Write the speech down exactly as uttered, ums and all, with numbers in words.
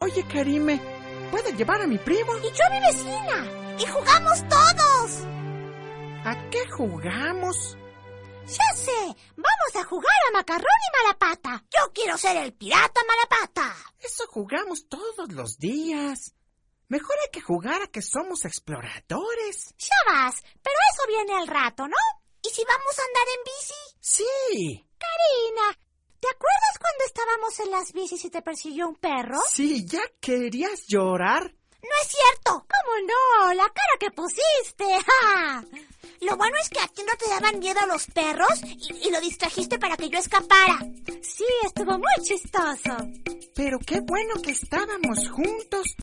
Oye, Karime, ¿puedes llevar a mi primo? Y yo a mi vecina. Y jugamos todos. ¿A qué jugamos? Ya sé, vamos a jugar a Macarrón y Malapata. Yo quiero ser el pirata Malapata. Eso jugamos todos los días. Mejor hay que jugar a que somos exploradores. Ya vas, pero eso viene al rato, ¿no? ¿Y si vamos a andar en bici? Sí. Karina, ¿te acuerdas cuando estábamos en las bicis y te persiguió un perro? Sí, ¿ya querías llorar? No es cierto. ¿Cómo no? La cara que pusiste. ¡Ja! Lo bueno es que a ti no te daban miedo los perros y, y lo distrajiste para que yo escapara. Sí, estuvo muy chistoso. Pero qué bueno que estábamos juntos.